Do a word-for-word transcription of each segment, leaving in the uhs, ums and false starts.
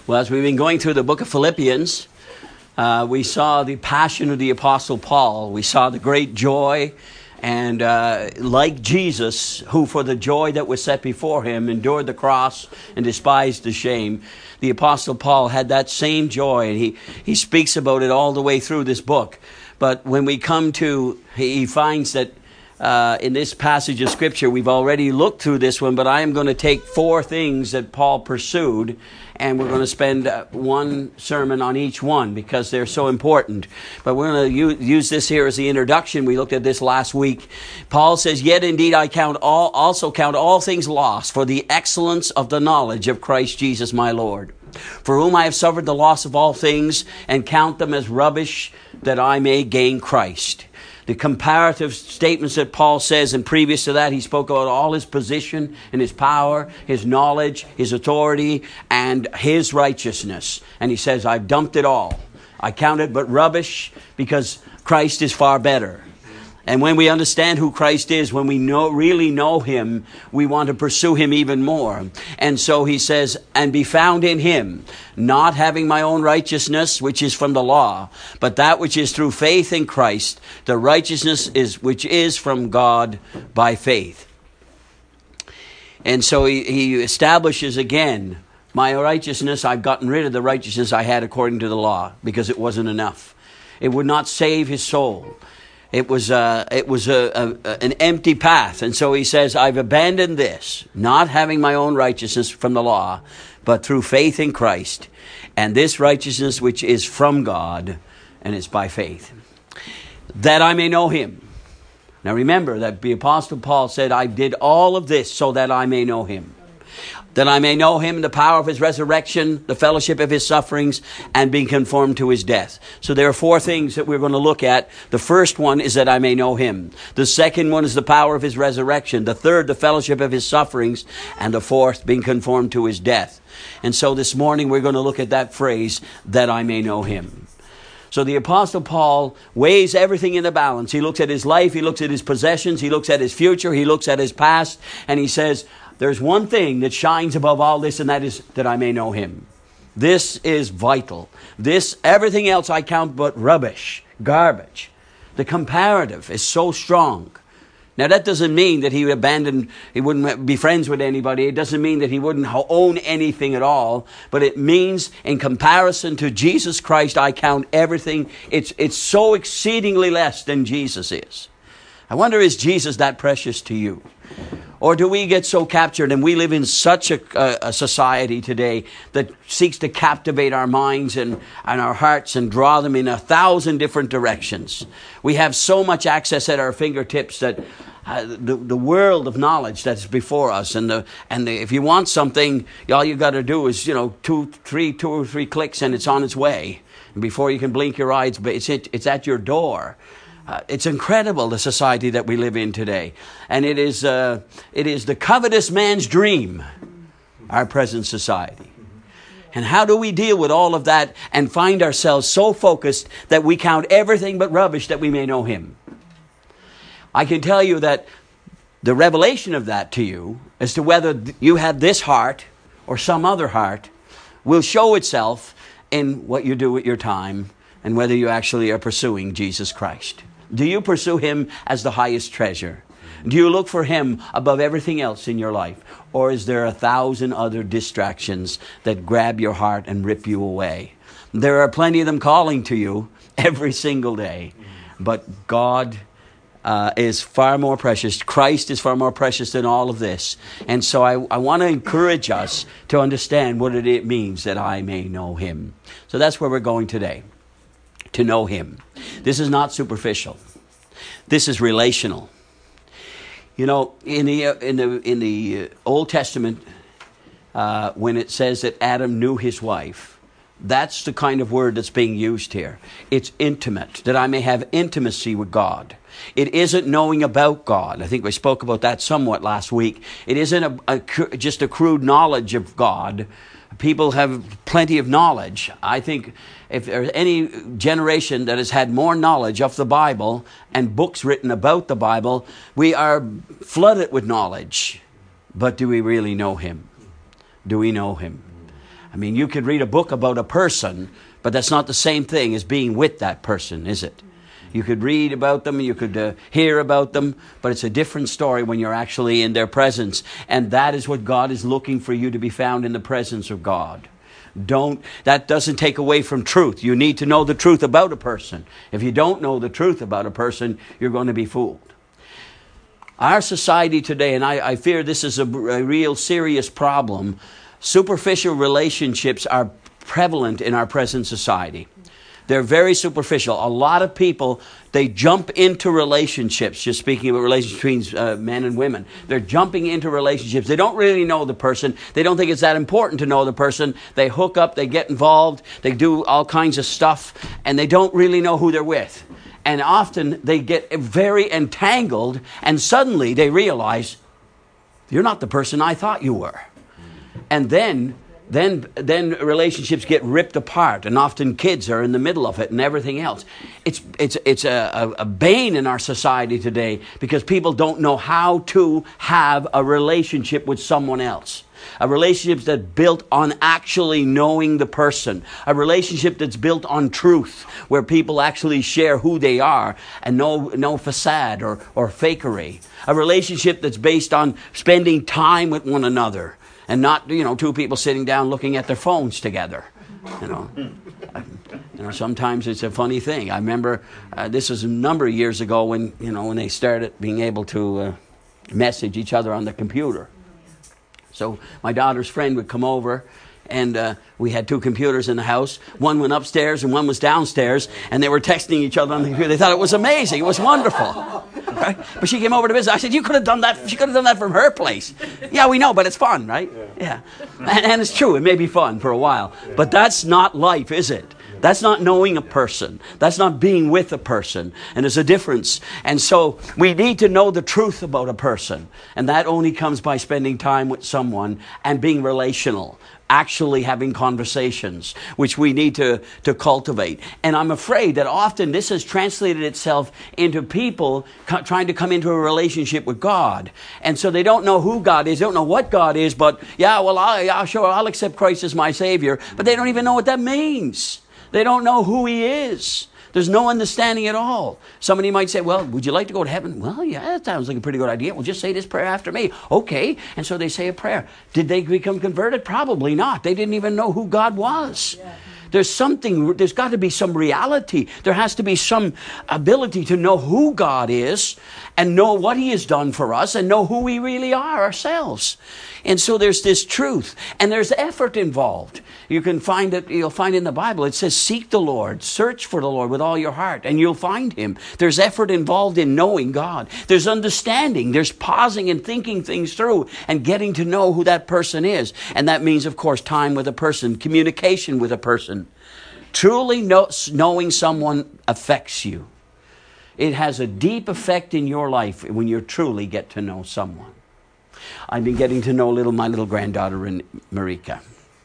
Well, as we've been going through the book of Philippians, uh, we saw the passion of the Apostle Paul. We saw the great joy, and uh, like Jesus, who for the joy that was set before him endured the cross and despised the shame, the Apostle Paul had that same joy, and he, he speaks about it all the way through this book. But when we come to, he finds that Uh, in this passage of Scripture, we've already looked through this one, but I am going to take four things that Paul pursued, and we're going to spend uh, one sermon on each one because they're so important. But we're going to u- use this here as the introduction. We looked at this last week. Paul says, "Yet indeed I count all, also count all things lost for the excellence of the knowledge of Christ Jesus my Lord, for whom I have suffered the loss of all things, and count them as rubbish, that I may gain Christ." The comparative statements that Paul says, and previous to that, he spoke about all his position and his power, his knowledge, his authority, and his righteousness. And he says, I've dumped it all. I count it but rubbish because Christ is far better. And when we understand who Christ is, when we know, really know him, we want to pursue him even more. And so he says, and be found in him, not having my own righteousness, which is from the law, but that which is through faith in Christ, the righteousness is which is from God by faith. And so he, he establishes again, my righteousness, I've gotten rid of the righteousness I had according to the law, because it wasn't enough. It would not save his soul. It was uh, it was a, a, an empty path. And so he says, I've abandoned this, not having my own righteousness from the law, but through faith in Christ. And this righteousness which is from God, and it's by faith, that I may know him. Now remember that the Apostle Paul said, I did all of this so that I may know him. That I may know him, the power of his resurrection, the fellowship of his sufferings, and being conformed to his death. So there are four things that we're going to look at. The first one is that I may know him. The second one is the power of his resurrection. The third, the fellowship of his sufferings. And the fourth, being conformed to his death. And so this morning we're going to look at that phrase, that I may know him. So the Apostle Paul weighs everything in the balance. He looks at his life, he looks at his possessions, he looks at his future, he looks at his past, and he says, there's one thing that shines above all this, and that is that I may know him. This is vital. This, everything else I count but rubbish, garbage. The comparative is so strong. Now that doesn't mean that he would abandon, he wouldn't be friends with anybody. It doesn't mean that he wouldn't own anything at all. But it means in comparison to Jesus Christ, I count everything. It's, it's so exceedingly less than Jesus is. I wonder, is Jesus that precious to you? Or do we get so captured, and we live in such a, a, a society today that seeks to captivate our minds and, and our hearts and draw them in a thousand different directions. We have so much access at our fingertips that uh, the, the world of knowledge that's before us, and the and the, if you want something, all you got to do is, you know, two, three, two or three clicks, and it's on its way. And before you can blink your eyes, it's it, it's at your door. Uh, it's incredible, the society that we live in today. And it is uh, it is the covetous man's dream, our present society. And how do we deal with all of that and find ourselves so focused that we count everything but rubbish that we may know him? I can tell you that the revelation of that to you, as to whether you have this heart or some other heart, will show itself in what you do with your time and whether you actually are pursuing Jesus Christ. Do you pursue him as the highest treasure? Do you look for him above everything else in your life? Or is there a thousand other distractions that grab your heart and rip you away? There are plenty of them calling to you every single day. But God uh, is far more precious. Christ is far more precious than all of this. And so I, I want to encourage us to understand what it means that I may know him. So that's where we're going today. To know him. This is not superficial. This is relational. You know, in the uh, in the in the Old Testament, uh, when it says that Adam knew his wife, that's the kind of word that's being used here. It's intimate, that I may have intimacy with God. It isn't knowing about God. I think we spoke about that somewhat last week. It isn't a, a, just a crude knowledge of God. People have plenty of knowledge. I think if there's any generation that has had more knowledge of the Bible and books written about the Bible, we are flooded with knowledge. But do we really know him? Do we know him? I mean, you could read a book about a person, but that's not the same thing as being with that person, is it? You could read about them, you could uh, hear about them, but it's a different story when you're actually in their presence. And that is what God is looking for you to be found in the presence of God. Don't, that doesn't take away from truth. You need to know the truth about a person. If you don't know the truth about a person, you're going to be fooled. Our society today, and I, I fear this is a, a real serious problem, superficial relationships are prevalent in our present society. They're very superficial. A lot of people, they jump into relationships, just speaking about relationships between uh, men and women. They're jumping into relationships. They don't really know the person. They don't think it's that important to know the person. They hook up, they get involved, they do all kinds of stuff, and they don't really know who they're with. And often they get very entangled, and suddenly they realize, you're not the person I thought you were. And then... Then, then relationships get ripped apart, and often kids are in the middle of it and everything else. It's, it's, it's a, a bane in our society today because people don't know how to have a relationship with someone else. A relationship that's built on actually knowing the person. A relationship that's built on truth, where people actually share who they are and no, no facade or, or fakery. A relationship that's based on spending time with one another. And not, you know, two people sitting down looking at their phones together. You know, I, you know, sometimes it's a funny thing. I remember uh, this was a number of years ago when, you know, when they started being able to uh, message each other on the computer. So my daughter's friend would come over, and uh, we had two computers in the house. One went upstairs and one was downstairs, and they were texting each other on the computer. They thought it was amazing. It was wonderful. Right? But she came over to visit. I said, you could have done that. She could have done that from her place. Yeah, we know, but it's fun, right? Yeah. yeah. And, and it's true. It may be fun for a while. But that's not life, is it? That's not knowing a person. That's not being with a person. And there's a difference. And so we need to know the truth about a person. And that only comes by spending time with someone and being relational. Actually having conversations, which we need to, to cultivate. And I'm afraid that often this has translated itself into people co- trying to come into a relationship with God. And so they don't know who God is, they don't know what God is, but yeah, well, I, I'll sure I'll accept Christ as my Savior, but they don't even know what that means. They don't know who He is. There's no understanding at all. Somebody might say, well, would you like to go to heaven? Well, yeah, that sounds like a pretty good idea. Well, just say this prayer after me. Okay. And so they say a prayer. Did they become converted? Probably not. They didn't even know who God was. Yeah. There's something, there's got to be some reality. There has to be some ability to know who God is and know what He has done for us and know who we really are ourselves. And so there's this truth, and there's effort involved. You can find it, you'll find in the Bible, it says, seek the Lord, search for the Lord with all your heart, and you'll find Him. There's effort involved in knowing God. There's understanding. There's pausing and thinking things through and getting to know who that person is. And that means, of course, time with a person, communication with a person. Truly know, knowing someone affects you. It has a deep effect in your life when you truly get to know someone. I've been getting to know little my little granddaughter, Marika.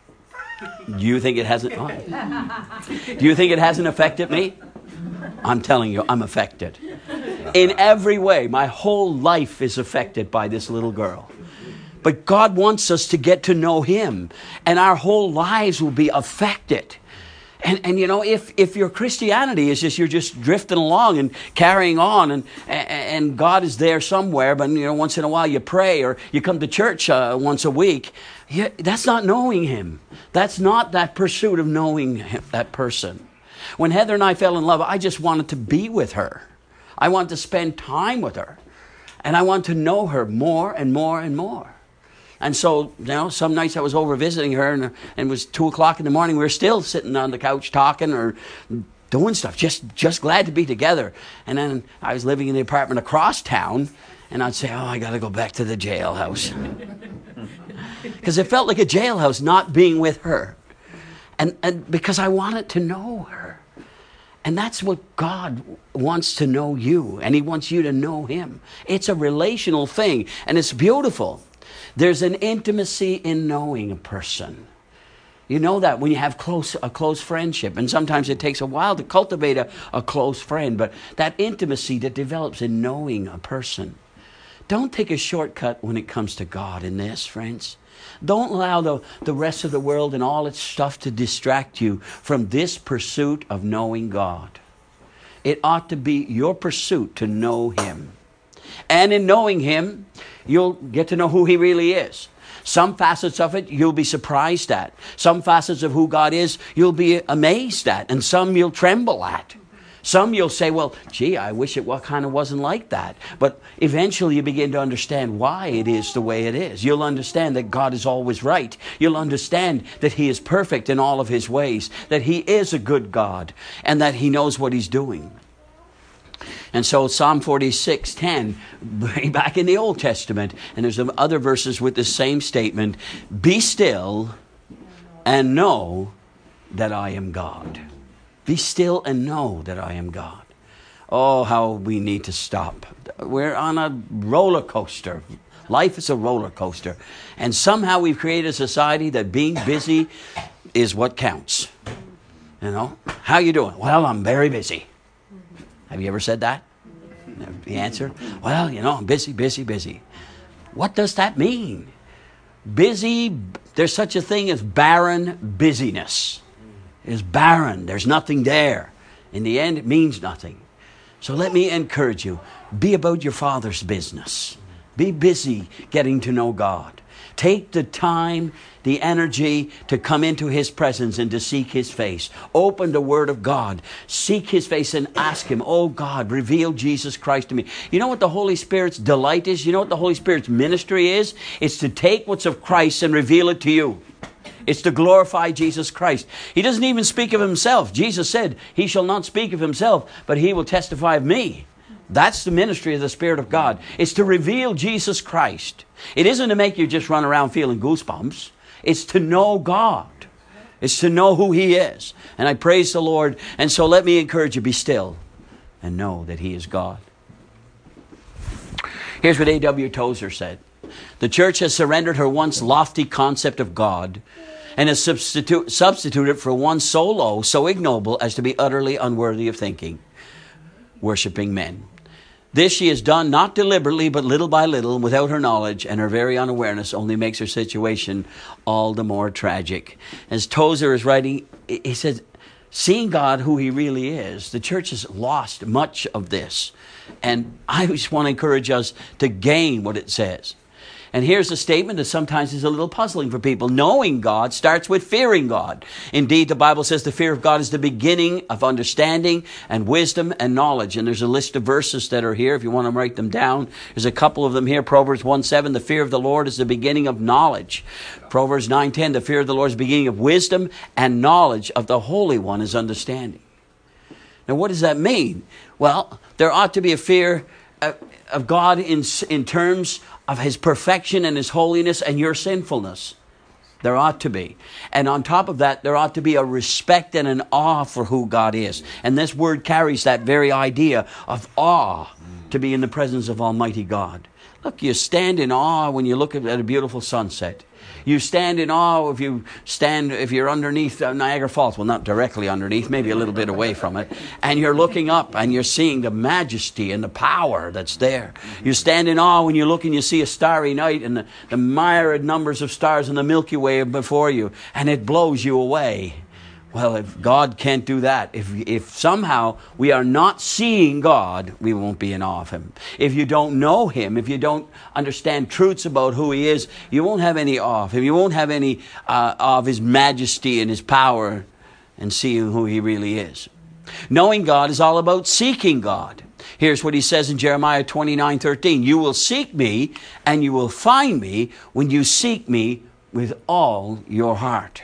Do you think it hasn't? Oh. Do you think it hasn't affected me? I'm telling you, I'm affected. In every way, my whole life is affected by this little girl. But God wants us to get to know Him, and our whole lives will be affected. And, and you know, if, if your Christianity is just, you're just drifting along and carrying on, and, and God is there somewhere, but, you know, once in a while you pray or you come to church uh, once a week, you, that's not knowing Him. That's not that pursuit of knowing him, that person. When Heather and I fell in love, I just wanted to be with her. I wanted to spend time with her. And I wanted to know her more and more and more. And so, you know, some nights I was over visiting her, and, and it was two o'clock in the morning. We were still sitting on the couch talking or doing stuff, just just glad to be together. And then I was living in the apartment across town, and I'd say, oh, I got to go back to the jailhouse. Because it felt like a jailhouse not being with her. And, and because I wanted to know her. And that's what God wants to know you, and He wants you to know Him. It's a relational thing, and it's beautiful. There's an intimacy in knowing a person. You know that when you have close a close friendship. And sometimes it takes a while to cultivate a, a close friend. But that intimacy that develops in knowing a person. Don't take a shortcut when it comes to God in this, friends. Don't allow the, the rest of the world and all its stuff to distract you from this pursuit of knowing God. It ought to be your pursuit to know Him. And in knowing Him, you'll get to know who He really is. Some facets of it you'll be surprised at. Some facets of who God is you'll be amazed at. And some you'll tremble at. Some you'll say, well, gee, I wish it kind of wasn't like that. But eventually you begin to understand why it is the way it is. You'll understand that God is always right. You'll understand that He is perfect in all of His ways. That He is a good God. And that He knows what He's doing. And so Psalm forty-six ten, back in the Old Testament, and there's some other verses with the same statement, be still and know that I am God. Be still and know that I am God. Oh, how we need to stop. We're on a roller coaster. Life is a roller coaster. And somehow we've created a society that being busy is what counts. You know, how you doing? Well, I'm very busy. Have you ever said that? The answer? Well, you know, I'm busy, busy, busy. What does that mean? Busy, there's such a thing as barren busyness. It's barren. There's nothing there. In the end, it means nothing. So let me encourage you. Be about your Father's business. Be busy getting to know God. Take the time, the energy to come into His presence and to seek His face. Open the Word of God. Seek His face and ask Him, oh God, reveal Jesus Christ to me. You know what the Holy Spirit's delight is? You know what the Holy Spirit's ministry is? It's to take what's of Christ and reveal it to you. It's to glorify Jesus Christ. He doesn't even speak of Himself. Jesus said, He shall not speak of Himself, but He will testify of me. That's the ministry of the Spirit of God. It's to reveal Jesus Christ. It isn't to make you just run around feeling goosebumps. It's to know God. It's to know who He is. And I praise the Lord. And so let me encourage you, be still and know that He is God. Here's what A W Tozer said. The church has surrendered her once lofty concept of God and has substitute, substituted for one so low, so ignoble as to be utterly unworthy of thinking, worshiping men. This she has done not deliberately, but little by little, without her knowledge, and her very unawareness only makes her situation all the more tragic. As Tozer is writing, he says, seeing God who He really is, the church has lost much of this. And I just want to encourage us to gain what it says. And here's a statement that sometimes is a little puzzling for people. Knowing God starts with fearing God. Indeed, the Bible says the fear of God is the beginning of understanding and wisdom and knowledge. And there's a list of verses that are here if you want to write them down. There's a couple of them here. Proverbs one seven, the fear of the Lord is the beginning of knowledge. Proverbs nine ten, the fear of the Lord is the beginning of wisdom, and knowledge of the Holy One is understanding. Now, what does that mean? Well, there ought to be a fear of God in, in terms of His perfection and His holiness and your sinfulness. There ought to be. And on top of that, there ought to be a respect and an awe for who God is. And this word carries that very idea of awe, to be in the presence of Almighty God. Look, you stand in awe when you look at a beautiful sunset. You stand in awe if you stand, if you're underneath Niagara Falls. Well, not directly underneath, maybe a little bit away from it. And you're looking up and you're seeing the majesty and the power that's there. You stand in awe when you look and you see a starry night and the, the myriad numbers of stars in the Milky Way before you. And it blows you away. Well, if God can't do that, if if somehow we are not seeing God, we won't be in awe of Him. If you don't know Him, if you don't understand truths about who He is, you won't have any awe of Him. You won't have any uh, of His majesty and His power and seeing who He really is. Knowing God is all about seeking God. Here's what He says in Jeremiah twenty-nine thirteen. You will seek me and you will find me when you seek me with all your heart.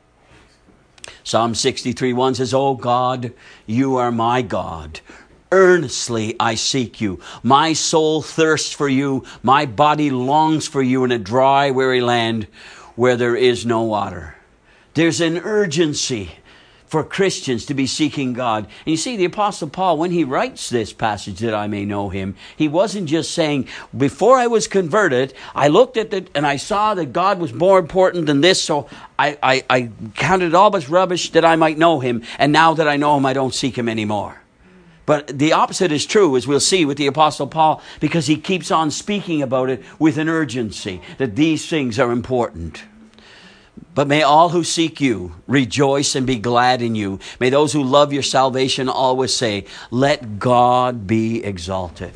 Psalm sixty-three one says, O God, you are my God. Earnestly I seek you. My soul thirsts for you. My body longs for you in a dry, weary land where there is no water. There's an urgency for Christians to be seeking God. And you see, the Apostle Paul, when he writes this passage that I may know Him, he wasn't just saying, before I was converted, I looked at it and I saw that God was more important than this, so I, I, I counted it all as rubbish that I might know Him. And now that I know Him, I don't seek Him anymore. But the opposite is true, as we'll see with the Apostle Paul, because he keeps on speaking about it with an urgency, that these things are important. But may all who seek you rejoice and be glad in you. May those who love your salvation always say, let God be exalted.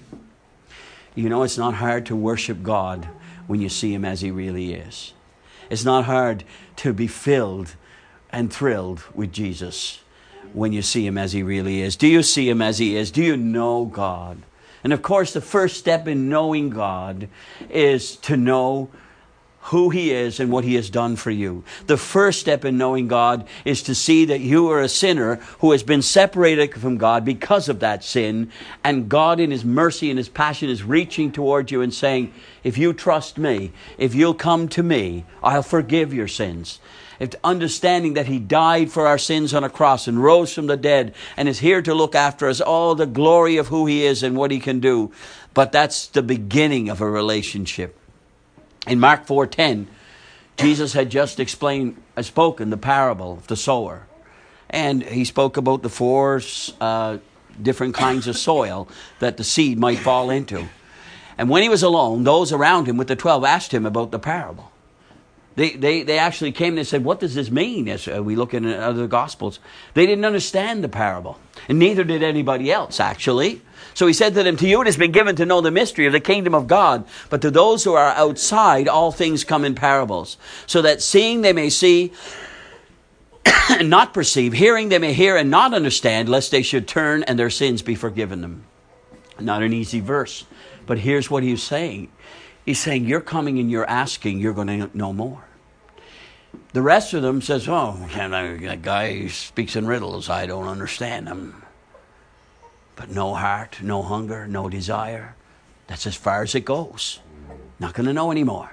You know, it's not hard to worship God when you see him as he really is. It's not hard to be filled and thrilled with Jesus when you see him as he really is. Do you see him as he is? Do you know God? And of course, the first step in knowing God is to know who he is and what he has done for you. The first step in knowing God is to see that you are a sinner who has been separated from God because of that sin. And God in his mercy and his passion is reaching toward you and saying, if you trust me, if you'll come to me, I'll forgive your sins. If understanding that he died for our sins on a cross and rose from the dead and is here to look after us, all the glory of who he is and what he can do. But that's the beginning of a relationship. In Mark four ten, Jesus had just explained, uh, spoken the parable of the sower. And he spoke about the four uh, different kinds of soil that the seed might fall into. And when he was alone, those around him with the twelve asked him about the parable. They, they, they actually came and said, what does this mean? As we look in other Gospels, they didn't understand the parable. And neither did anybody else, actually. So he said to them, to you it has been given to know the mystery of the kingdom of God. But to those who are outside, all things come in parables. So that seeing they may see and not perceive, hearing they may hear and not understand, lest they should turn and their sins be forgiven them. Not an easy verse. But here's what he's saying. He's saying, you're coming and you're asking, you're going to know more. The rest of them says, oh, that guy speaks in riddles, I don't understand him. But no heart, no hunger, no desire. That's as far as it goes. Not going to know anymore.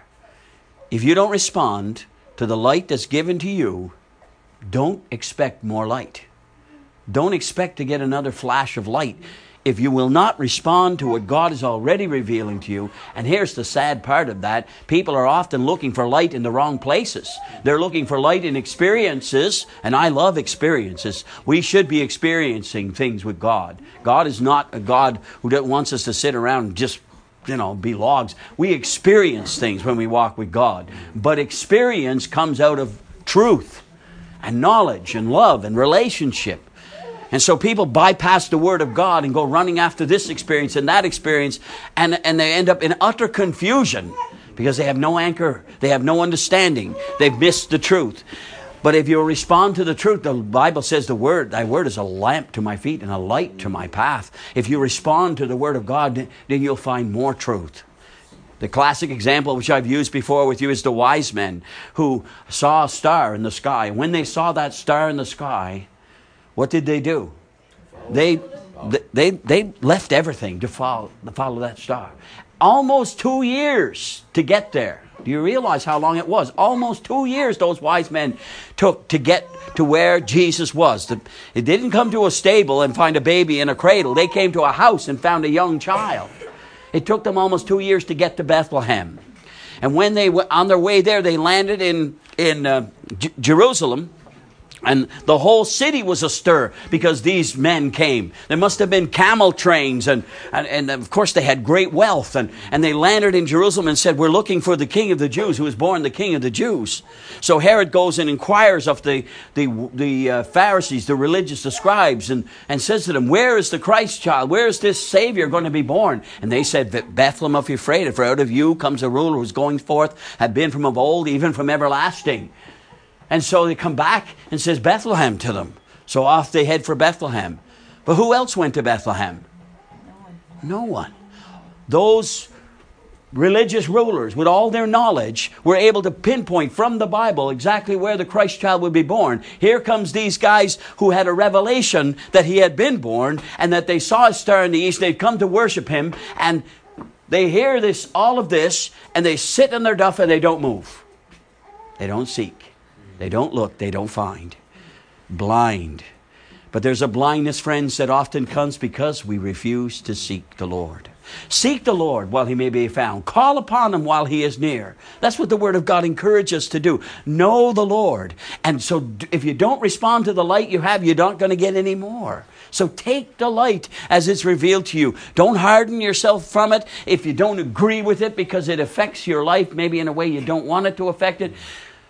If you don't respond to the light that's given to you, don't expect more light. Don't expect to get another flash of light if you will not respond to what God is already revealing to you. And here's the sad part of that. People are often looking for light in the wrong places. They're looking for light in experiences. And I love experiences. We should be experiencing things with God. God is not a God who wants us to sit around and just, you know, be logs. We experience things when we walk with God. But experience comes out of truth and knowledge and love and relationship. And so people bypass the Word of God and go running after this experience and that experience, and, and they end up in utter confusion because they have no anchor, they have no understanding, they've missed the truth. But if you respond to the truth, the Bible says the Word, thy Word is a lamp to my feet and a light to my path. If you respond to the Word of God, then you'll find more truth. The classic example, which I've used before with you, is the wise men who saw a star in the sky. When they saw that star in the sky, what did they do? They, they, they left everything to follow, to follow that star. Almost two years to get there. Do you realize how long it was? Almost two years those wise men took to get to where Jesus was. They didn't come to a stable and find a baby in a cradle. They came to a house and found a young child. It took them almost two years to get to Bethlehem. And when they were on their way there, they landed in, in uh, J- Jerusalem. And the whole city was astir because these men came. There must have been camel trains. And, and, and of course, they had great wealth. And, and they landed in Jerusalem and said, we're looking for the King of the Jews, who was born the King of the Jews. So Herod goes and inquires of the, the, the uh, Pharisees, the religious, the scribes, and, and says to them, where is the Christ child? Where is this Savior going to be born? And they said, Bethlehem of Ephrathah, for out of you comes a ruler who's going forth, had been from of old, even from everlasting. And so they come back and says Bethlehem to them. So off they head for Bethlehem. But who else went to Bethlehem? No one. Those religious rulers, with all their knowledge, were able to pinpoint from the Bible exactly where the Christ child would be born. Here comes these guys who had a revelation that he had been born and that they saw a star in the east. They'd come to worship him, and they hear this, all of this, and they sit in their duff and they don't move. They don't seek. They don't look, they don't find. Blind. But there's a blindness, friends, that often comes because we refuse to seek the Lord. Seek the Lord while he may be found. Call upon him while he is near. That's what the Word of God encourages us to do. Know the Lord. And so if you don't respond to the light you have, you're not going to get any more. So take the light as it's revealed to you. Don't harden yourself from it if you don't agree with it because it affects your life maybe in a way you don't want it to affect it.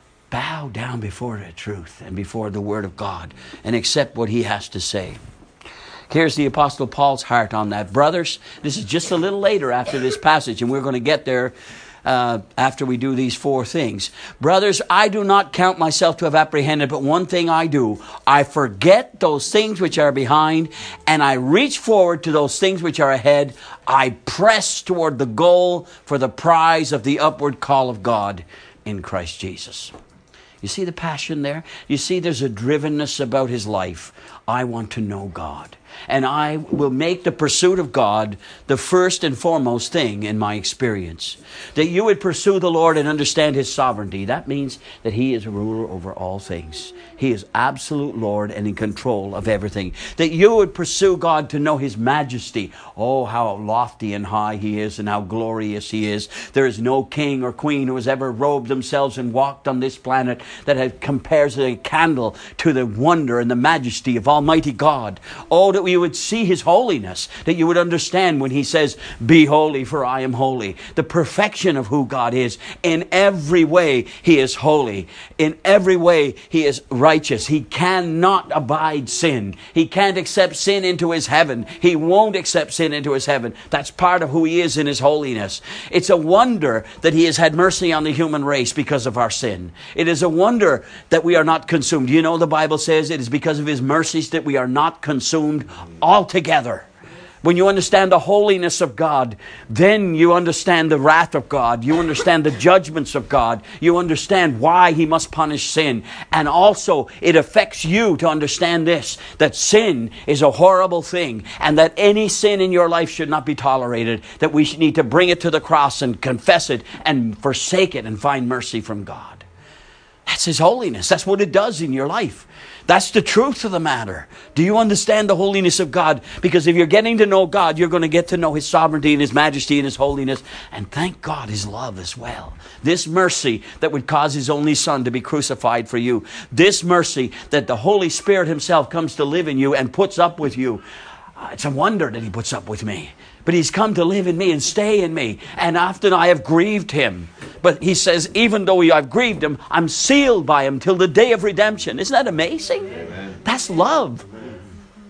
Bow down before the truth and before the Word of God and accept what he has to say. Here's the Apostle Paul's heart on that. Brothers, this is just a little later after this passage, and we're going to get there uh, after we do these four things. Brothers, I do not count myself to have apprehended, but one thing I do. I forget those things which are behind, and I reach forward to those things which are ahead. I press toward the goal for the prize of the upward call of God in Christ Jesus. You see the passion there? You see there's a drivenness about his life. I want to know God. And I will make the pursuit of God the first and foremost thing in my experience. That you would pursue the Lord and understand his sovereignty. That means that he is a ruler over all things. He is absolute Lord and in control of everything. That you would pursue God to know his majesty. Oh, how lofty and high he is and how glorious he is. There is no king or queen who has ever robed themselves and walked on this planet that compares a candle to the wonder and the majesty of Almighty God. Oh, that we would see his holiness, that you would understand when he says, be holy for I am holy. The perfection of who God is. In every way he is holy. In every way he is righteous. He cannot abide sin. He can't accept sin into his heaven. He won't accept sin into his heaven. That's part of who he is in his holiness. It's a wonder that he has had mercy on the human race because of our sin. It is a wonder that we are not consumed. You know, the Bible says it is because of his mercies that we are not consumed altogether. When you understand the holiness of God, then you understand the wrath of God. You understand the judgments of God. You understand why he must punish sin. And also it affects you to understand this, that sin is a horrible thing and that any sin in your life should not be tolerated, that we need to bring it to the cross and confess it and forsake it and find mercy from God. That's his holiness. That's what it does in your life. That's the truth of the matter. Do you understand the holiness of God? Because if you're getting to know God, you're going to get to know his sovereignty and his majesty and his holiness. And thank God, his love as well. This mercy that would cause his only son to be crucified for you. This mercy that the Holy Spirit himself comes to live in you and puts up with you. Uh, it's a wonder that he puts up with me. But he's come to live in me and stay in me. And often I have grieved him. But he says, even though I've grieved him, I'm sealed by him till the day of redemption. Isn't that amazing? Amen. That's love. Amen.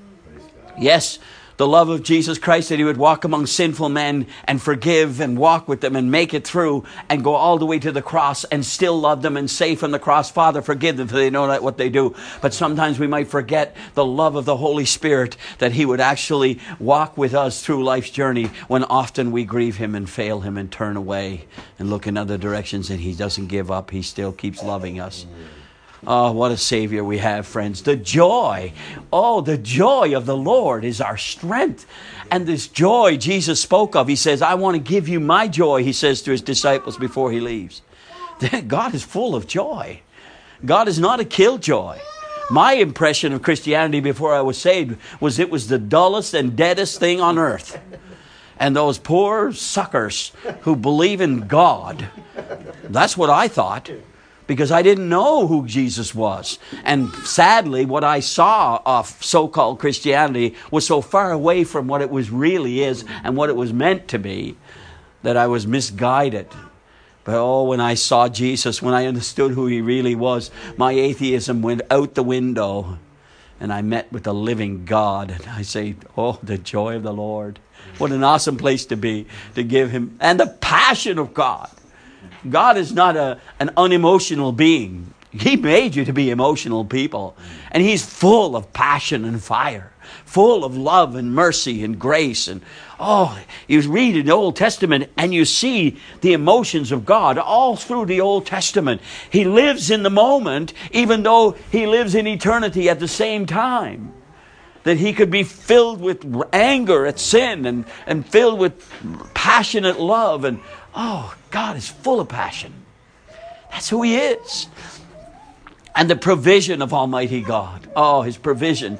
Yes, the love of Jesus Christ, that he would walk among sinful men and forgive and walk with them and make it through and go all the way to the cross and still love them and say from the cross, Father, forgive them for they know not what they do. But sometimes we might forget the love of the Holy Spirit, that he would actually walk with us through life's journey when often we grieve him and fail him and turn away and look in other directions, and he doesn't give up. He still keeps loving us. Oh, what a Savior we have, friends. The joy, oh, the joy of the Lord is our strength. And this joy Jesus spoke of, he says, I want to give you my joy, he says to his disciples before he leaves. God is full of joy. God is not a killjoy. My impression of Christianity before I was saved was it was the dullest and deadest thing on earth. And those poor suckers who believe in God, that's what I thought. Because I didn't know who Jesus was. And sadly, what I saw of so-called Christianity was so far away from what it was really is and what it was meant to be that I was misguided. But oh, when I saw Jesus, when I understood who he really was, my atheism went out the window. And I met with the living God. And I say, oh, the joy of the Lord. What an awesome place to be, to give him. And the passion of God. God is not a, an unemotional being. He made you to be emotional people. And he's full of passion and fire. Full of love and mercy and grace. And oh, you read in the Old Testament and you see the emotions of God all through the Old Testament. He lives in the moment even though he lives in eternity at the same time. That he could be filled with anger at sin and, and filled with passionate love. And oh, God is full of passion. That's who he is. And the provision of Almighty God. Oh, his provision.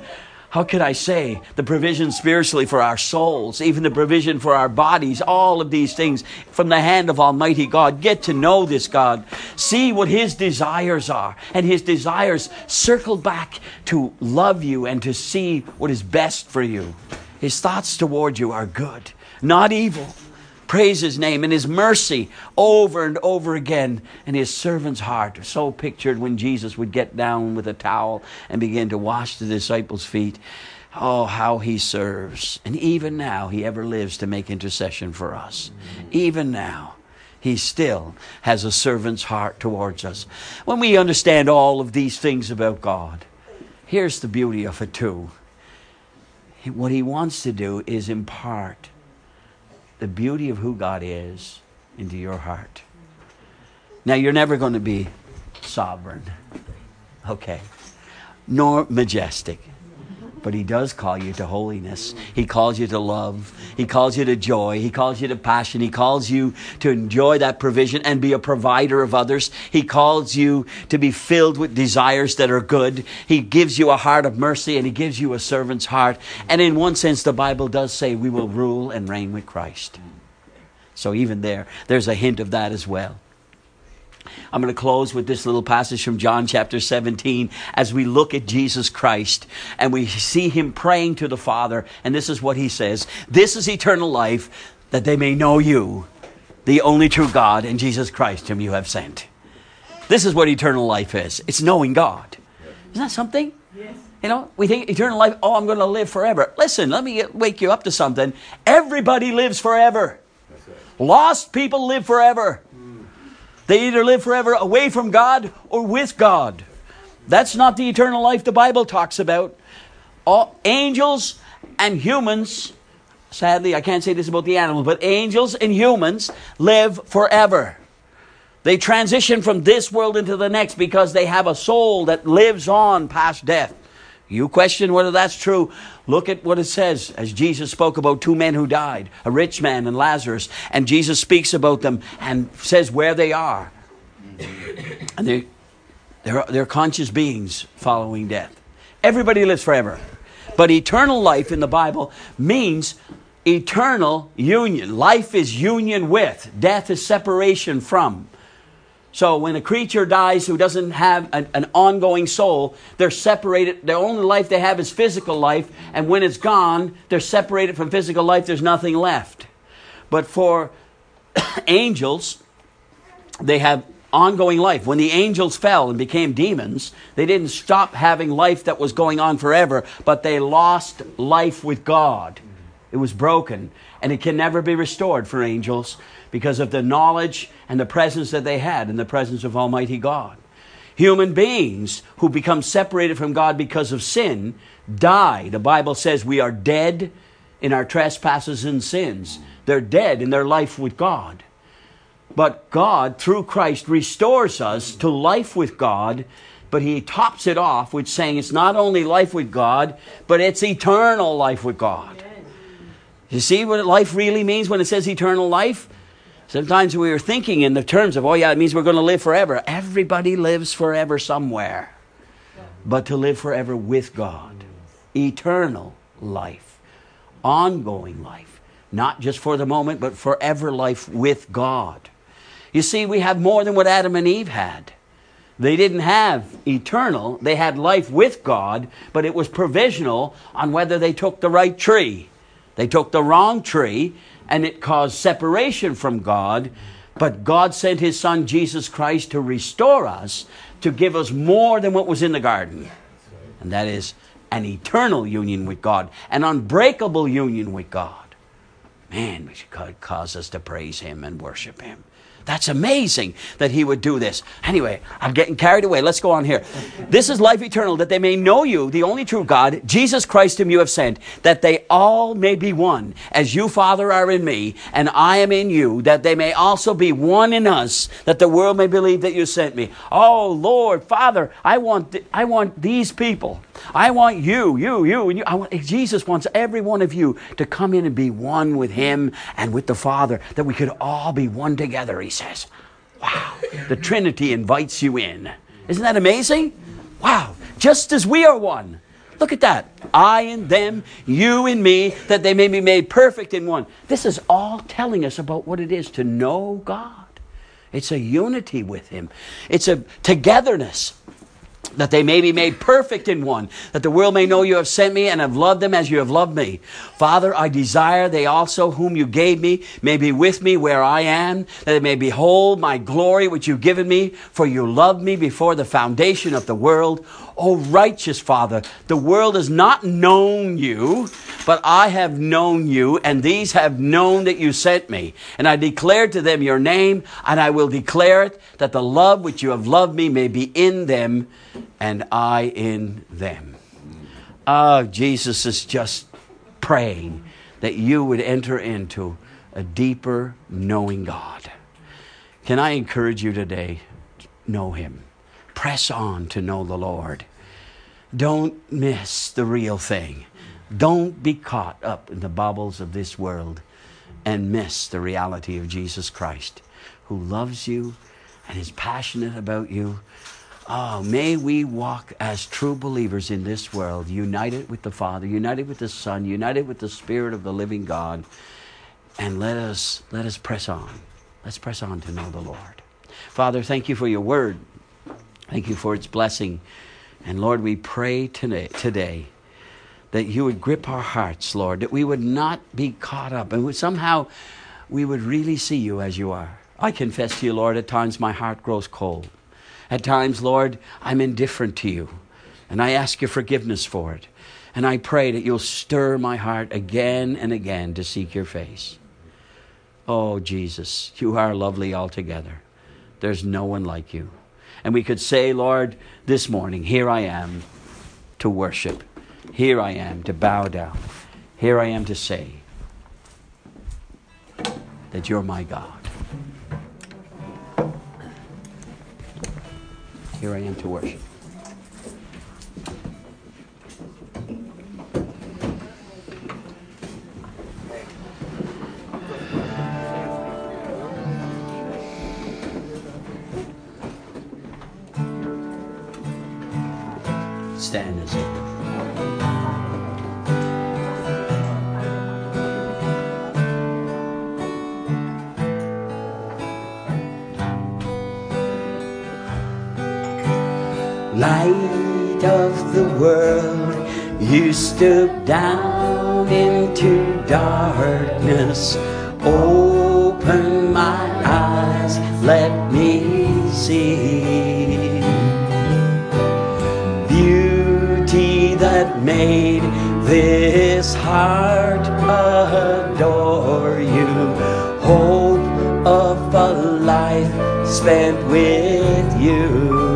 how could I say, the provision spiritually for our souls, even the provision for our bodies, all of these things from the hand of Almighty God. Get to know this God. See what His desires are. And His desires circle back to love you and to see what is best for you. His thoughts toward you are good, not evil. Praise His name, and His mercy over and over again. And His servant's heart, so pictured when Jesus would get down with a towel and begin to wash the disciples' feet. Oh, how He serves. And even now, He ever lives to make intercession for us. Even now, He still has a servant's heart towards us. When we understand all of these things about God, here's the beauty of it too. What He wants to do is impart the beauty of who God is into your heart. Now, you're never going to be sovereign, okay, nor majestic. But He does call you to holiness. He calls you to love. He calls you to joy. He calls you to passion. He calls you to enjoy that provision and be a provider of others. He calls you to be filled with desires that are good. He gives you a heart of mercy, and He gives you a servant's heart. And in one sense, the Bible does say we will rule and reign with Christ. So even there, there's a hint of that as well. I'm going to close with this little passage from John chapter seventeen as we look at Jesus Christ and we see Him praying to the Father. And this is what He says. This is eternal life, that they may know you, the only true God, and Jesus Christ whom you have sent. This is what eternal life is. It's knowing God. Isn't that something? Yes. You know, we think eternal life, oh, I'm going to live forever. Listen, let me get, wake you up to something. Everybody lives forever. Lost people live forever. They either live forever away from God or with God. That's not the eternal life the Bible talks about. All angels and humans, sadly, I can't say this about the animals, but angels and humans live forever. They transition from this world into the next because they have a soul that lives on past death. You question whether that's true. Look at what it says as Jesus spoke about two men who died, a rich man and Lazarus. And Jesus speaks about them and says where they are. And they, they're, they're conscious beings following death. Everybody lives forever. But eternal life in the Bible means eternal union. Life is union with. Death is separation from. So when a creature dies who doesn't have an, an ongoing soul, they're separated. The only life they have is physical life. And when it's gone, they're separated from physical life. There's nothing left. But for angels, they have ongoing life. When the angels fell and became demons, they didn't stop having life that was going on forever, but they lost life with God. It was broken. And it can never be restored for angels because of the knowledge and the presence that they had in the presence of Almighty God. Human beings who become separated from God because of sin die. The Bible says we are dead in our trespasses and sins. They're dead in their life with God. But God, through Christ, restores us to life with God. But He tops it off with saying it's not only life with God, but it's eternal life with God. You see what life really means when it says eternal life? Sometimes we are thinking in the terms of, oh yeah, it means we're going to live forever. Everybody lives forever somewhere. But to live forever with God. Eternal life. Ongoing life. Not just for the moment, but forever life with God. You see, we have more than what Adam and Eve had. They didn't have eternal. They had life with God, but it was provisional on whether they took the right tree. They took the wrong tree, and it caused separation from God. But God sent His Son, Jesus Christ, to restore us, to give us more than what was in the garden. And that is an eternal union with God, an unbreakable union with God. Man, which could cause us to praise Him and worship Him. That's amazing that He would do this. Anyway, I'm getting carried away. Let's go on here. This is life eternal, that they may know you, the only true God, Jesus Christ whom you have sent, that they all may be one, as you, Father, are in me, and I am in you, that they may also be one in us, that the world may believe that you sent me. Oh, Lord, Father, I want th- I want these people. I want you, you, you, and you. I want, Jesus wants every one of you to come in and be one with Him and with the Father, that we could all be one together, He says. Wow. The Trinity invites you in. Isn't that amazing? Wow. Just as we are one. Look at that. I in them, you in me, that they may be made perfect in one. This is all telling us about what it is to know God. It's a unity with Him. It's a togetherness, that they may be made perfect in one, that the world may know you have sent me and have loved them as you have loved me. Father, I desire they also whom you gave me may be with me where I am, that they may behold my glory which you've given me, for you loved me before the foundation of the world. O righteous Father, the world has not known you, but I have known you, and these have known that you sent me. And I declared to them your name, and I will declare it, that the love which you have loved me may be in them, and I in them. Oh, Jesus is just praying that you would enter into a deeper knowing God. Can I encourage you today? Know Him. Press on to know the Lord. Don't miss the real thing. Don't be caught up in the baubles of this world and miss the reality of Jesus Christ, who loves you and is passionate about you. Oh, may we walk as true believers in this world, united with the Father, united with the Son, united with the Spirit of the living God. And let us, let us press on. Let's press on to know the Lord. Father, thank you for your word. Thank you for its blessing. And Lord, we pray today, today that you would grip our hearts, Lord, that we would not be caught up and somehow we would really see you as you are. I confess to you, Lord, at times my heart grows cold. At times, Lord, I'm indifferent to you, and I ask your forgiveness for it. And I pray that you'll stir my heart again and again to seek your face. Oh, Jesus, you are lovely altogether. There's no one like you. And we could say, Lord, this morning, here I am to worship. Here I am to bow down. Here I am to say that you're my God. Here I am to worship. Stand as it. Light of the world, you stoop down into darkness. Open my eyes, let me see beauty that made this heart adore you. Hope of a life spent with you.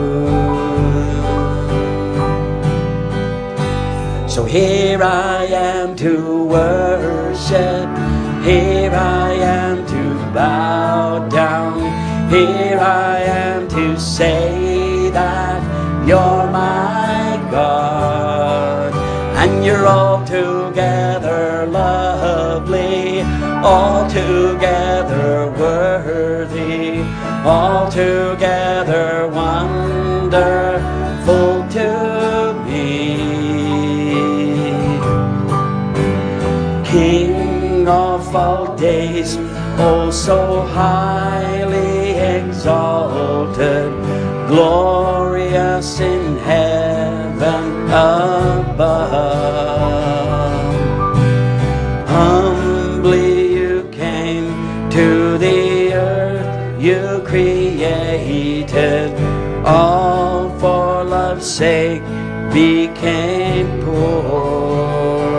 So here I am to worship, here I am to bow down, here I am to say that you're my God. And you're altogether lovely, altogether worthy, altogether wonderful to me. King of all days, oh so highly exalted, glorious in heaven above. Humbly you came to the earth, you created, all for love's sake became poor.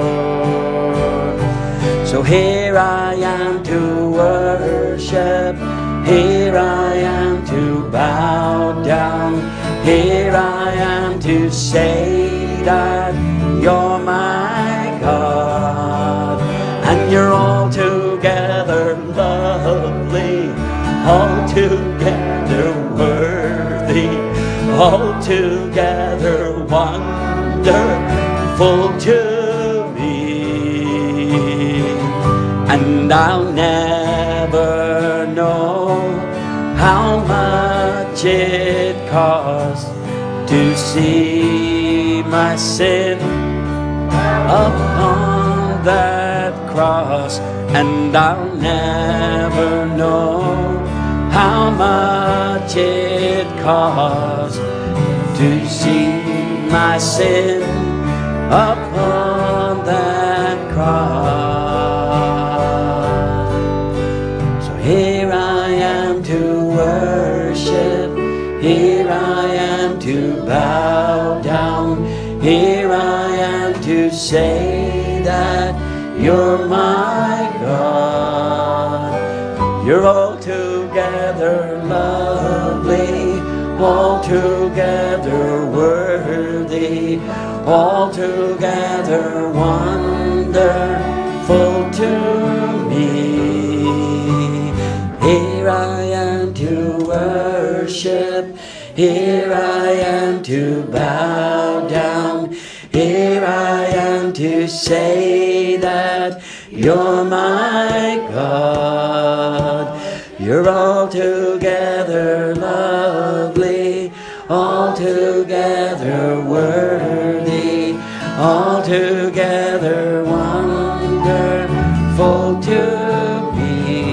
So here I am to worship, here I am to bow down, here I am to say that you're my God. And you're altogether lovely, altogether worthy, altogether wonderful to and I'll never know how much it costs to see my sin upon that cross, and I'll never know how much it cost to see my sin upon that cross. So here I am to worship, here I am to bow down, here I am to say that you're my God. You're altogether lovely, altogether worthy, altogether wonderful to me. Here I am to worship, here I am to bow down, here I am to say that you're my God. You're altogether lovely, altogether worthy, altogether wonderful to me.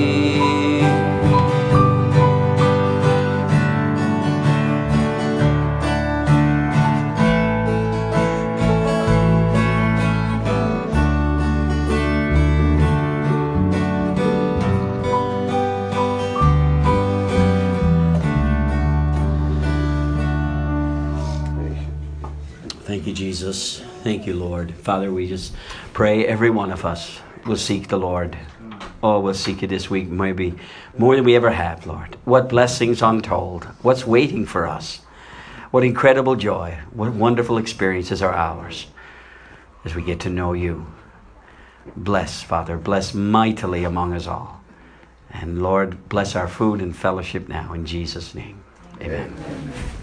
Thank you, Jesus. Thank you, Lord. Father, we just pray every one of us will seek the Lord. Oh, we'll seek you this week, maybe more than we ever have, Lord. What blessings untold. What's waiting for us. What incredible joy. What wonderful experiences are ours as we get to know you. Bless, Father. Bless mightily among us all. And Lord, bless our food and fellowship now in Jesus' name. Amen. Amen.